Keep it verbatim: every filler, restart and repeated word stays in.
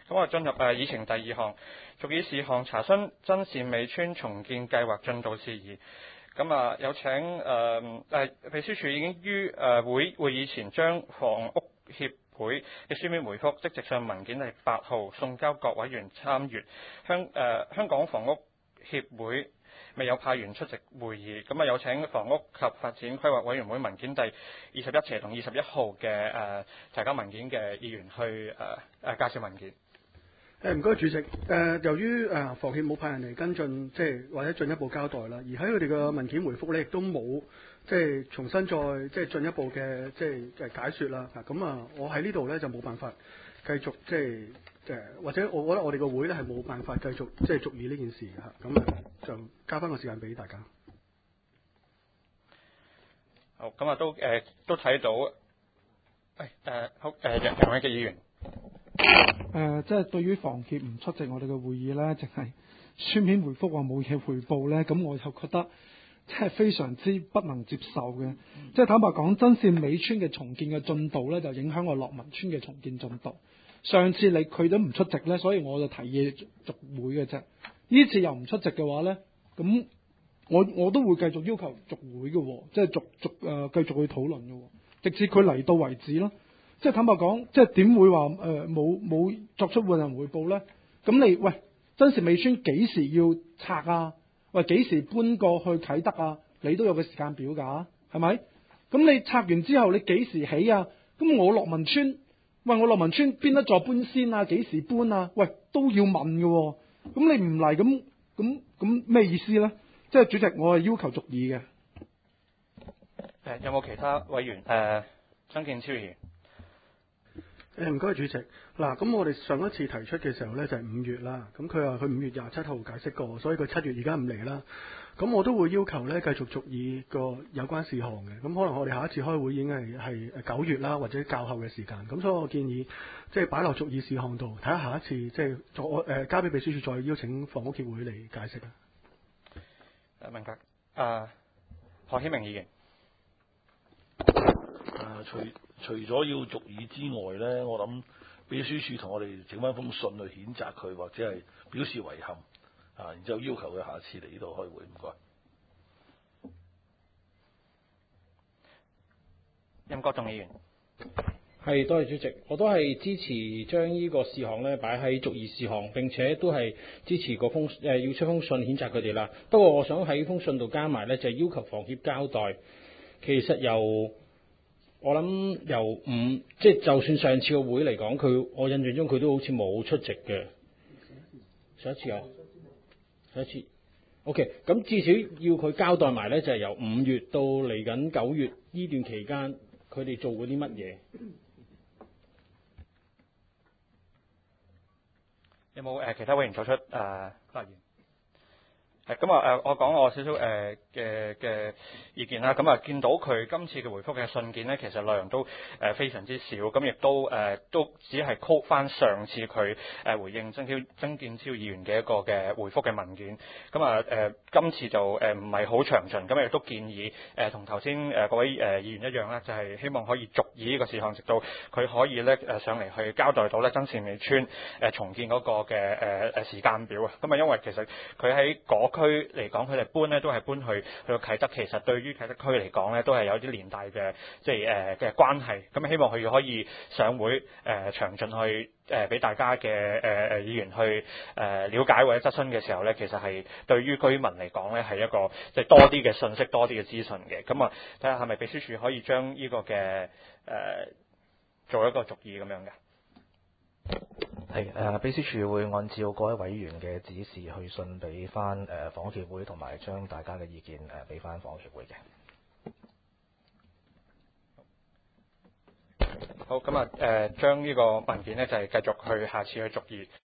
咁我哋進入誒議程第二項，續議事項查詢真善美村重建計劃進度事宜。咁啊，有請誒誒、呃、秘書處已經於誒、呃、會會議前將房屋協會嘅書面回覆即直上文件第八號送交各委員參閱。香誒、呃、香港房屋協會未有派員出席會議，咁啊有請房屋及發展規劃委員會文件第二十一斜同二十一號嘅誒提交文件嘅議員去誒誒、呃、介紹文件。 誒唔該主席，誒、呃、由於誒、呃、房協冇派人嚟跟進，即係或者進一步交代啦，而喺佢哋嘅文件回覆咧，亦都冇即係重新再即係進一步嘅即係誒解説啦。咁啊，我喺呢度咧就冇辦法繼續即係誒，或者我覺得我哋個會咧係冇辦法繼續即係續議呢件事嘅嚇。咁啊，就交翻個時間俾大家。 好，咁啊都誒、呃、都睇到，誒、哎、誒、呃、好誒楊楊永杰議員。 誒、呃，即係對於房協唔出席我哋嘅會議呢，淨係書面回覆話冇嘢回報呢，咁我就覺得即係非常之不能接受嘅。嗯、即係坦白講，真善美村嘅重建嘅進度呢，就影響我樂民村嘅重建進度。上次你佢都唔出席呢，所以我就提議續會嘅啫。呢次又唔出席嘅話呢，咁我我都會繼續要求續會嘅，即係續續誒、呃、繼續去討論嘅，直至佢嚟到為止咯。即係坦白講，即係點會話誒冇冇作出換人回報咧？咁你喂真善美村幾時要拆啊？喂幾時搬過去啟德啊？你都有個時間表㗎，係咪？咁你拆完之後你幾時起啊？咁我樂民村，喂我樂民村邊一座搬先啊？幾時搬啊？喂都要問嘅喎。咁你唔嚟咁咁咁咩意思咧？即係主席，我係要求續議嘅。 誒有冇其他委員？誒、呃、曾建超議員。 誒唔該主席，嗱咁我哋上一次提出嘅時候呢，就係、是、五月啦，咁佢話佢五月廿七號解釋過，所以佢七月而家唔嚟啦。咁我都會要求呢繼續續議個有關事項嘅，咁可能我哋下一次開會已經係係九月啦，或者較後嘅時間。咁所以我建議即係擺落續議事項度，睇下下一次即係再誒交俾秘書處再邀請房屋協會嚟解釋啦。 誒明白。誒何顯明議員。 誒除除咗要續議之外咧，我諗秘書處同我哋整翻封信去譴責佢，或者係表示遺憾啊，然之後要求佢下次嚟呢度開會。唔該。 任國仲議員。 係，多謝主席，我都係支持將呢個事項咧擺喺續議事項，並且都係支持個封誒、呃、要出封信譴責佢哋啦。不過我想喺封信度加埋咧，就係、是、要求房協交代，其實由我諗由五，即係就算上次個會嚟講，佢我印象中佢都好似冇出席嘅。上一次有，上一次 OK， 咁至少要佢交代埋咧，就係、是、由五月到嚟緊九月呢段期間，佢哋做過啲乜嘢？ 有冇誒其他委員作出誒發言？誒咁啊誒，我講我少少誒嘅嘅意見啦。咁啊，見到佢今次嘅回覆嘅信件咧，其實內容都誒、呃、非常之少，咁亦都誒、呃、都只係 call 翻上次佢誒、呃、回應曾超曾建超議員嘅一個嘅回覆嘅文件。咁啊誒，今次就誒唔係好詳盡，咁亦都建議誒同頭先誒各位誒、呃、議員一樣啦，就係、是、希望可以續議呢個事項，直到佢可以咧誒上嚟去交代到咧真善美村誒、呃、重建嗰個嘅誒誒時間表啊。咁啊，因為其實佢喺嗰區嚟講，佢哋搬咧都係搬去去到啟德，其實對於啟德區嚟講咧，都係有啲連帶嘅即係誒嘅關係。咁希望佢可以上會誒、呃、詳盡去誒俾、呃、大家嘅誒誒議員去誒、呃、了解或者質詢嘅時候咧，其實係對於居民嚟講咧係一個即係、就是、多啲嘅信息、多啲嘅資訊嘅。咁啊，睇下係咪秘書處可以將呢個嘅誒、呃、做一個續議咁樣嘅。 係誒、呃，秘書處會按照各位委員嘅指示去信俾翻誒房屋協會，同埋將大家嘅意見誒俾翻房屋協會嘅。 好，咁啊誒，將呢個文件咧就係、是、繼續去下次去續議。